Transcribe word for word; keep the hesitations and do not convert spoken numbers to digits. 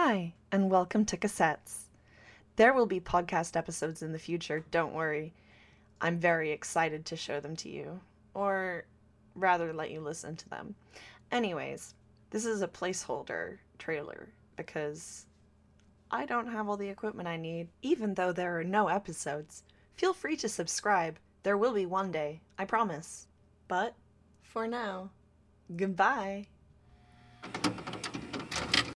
Hi, and welcome to Cassettes. There will be podcast episodes in the future, don't worry. I'm very excited to show them to you, or rather let you listen to them. Anyways, this is a placeholder trailer because I don't have all the equipment I need, even though there are no episodes. Feel free to subscribe. There will be one day, I promise. But for now, goodbye.